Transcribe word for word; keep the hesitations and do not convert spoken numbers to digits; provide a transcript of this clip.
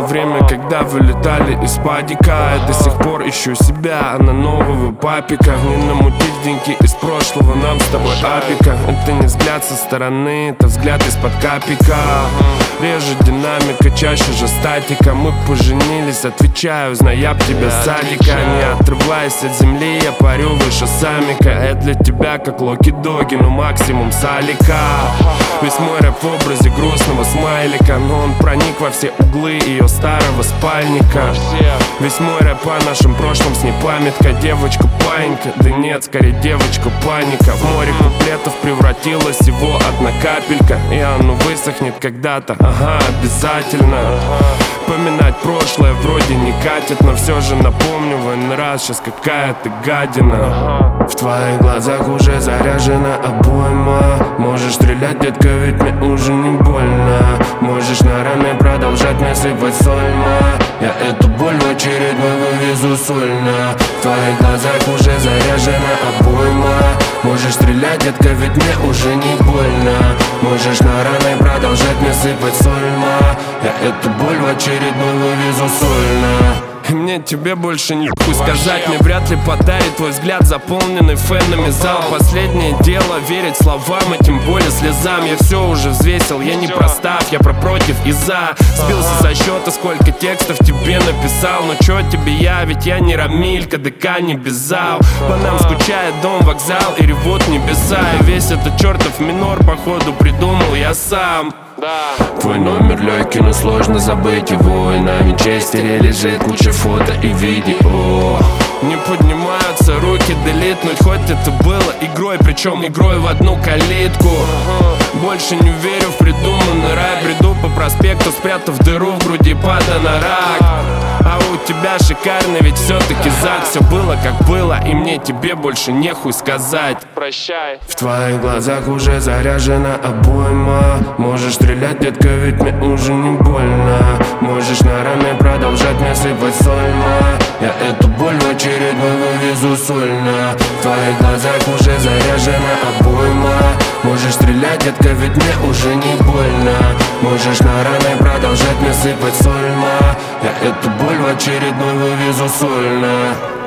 время, когда вылетали из падика. Я до сих пор ищу себя, а на нового папика. Не намутить деньги из прошлого, нам с тобой апика. Это не взгляд со стороны, это взгляд из-под капика. Реже динамика, чаще же статика. Мы поженились, отвечаю, зная б тебя с садика. Не отрываясь от земли, я парю выше самика. Это для тебя как локи-доги, но максимум салика. Весь мой рэп в образе грустного смайлика, но он проник во все углы ее старого спальника. Весь мой рэп о нашем прошлом, с ней памятка. Девочка паника, да нет, скорее девочка паника. В море куплетов превратилась его одна капелька, и оно высохнет когда-то, ага, обязательно. Поминать прошлое вроде не катит, но все же напомню в один раз, сейчас какая ты гадина. В твоих глазах уже заряжена обойма. Можешь стрелять, детка, ведь мне уже не больно. Можешь на раны продолжать мне сыпать сольма. Я эту боль в очередной вывезу сольно. В твоих глазах уже заряжена обойма. Можешь стрелять, детка, ведь мне уже не больно. Можешь на раны продолжать мне сыпать сольма. Я эту боль в очередной вывезу сольно. И мне тебе больше нихуй сказать. Мне вряд ли подарит твой взгляд, заполненный фенами зал. Последнее дело верить словам, и тем более слезам. Я все уже взвесил, я не простав, я про против и за. Сбился со счета, сколько текстов тебе написал. Но чё тебе я, ведь я не Рамиль, КДК не Безал. По нам скучает дом, вокзал и ревут небеса. И весь этот чертов минор походу придумал я сам. Твой номер легкий, но сложно забыть его. И на винчестере лежит куча фото и видео. Не поднимаются руки делитнуть, хоть это было игрой, причем игрой в одну калитку. Больше не верю в придуманный рай. Бреду по проспекту, спрятав дыру в груди под анорак. А у тебя шикарный, ведь все-таки зад. Все было как было, и мне тебе больше нехуй сказать. Прощай. В твоих глазах уже заряжена обойма. Можешь стрелять, детка, ведь мне уже не больно. Можешь на раны продолжать мне сыпать сольма. Я эту боль в очередной вывезу сольно. В твоих глазах уже заряжена обойма. Можешь стрелять, детка, ведь мне уже не больно. Можешь на раны продолжать мне сыпать сольма. Я эту боль в очередной вывезу сольно.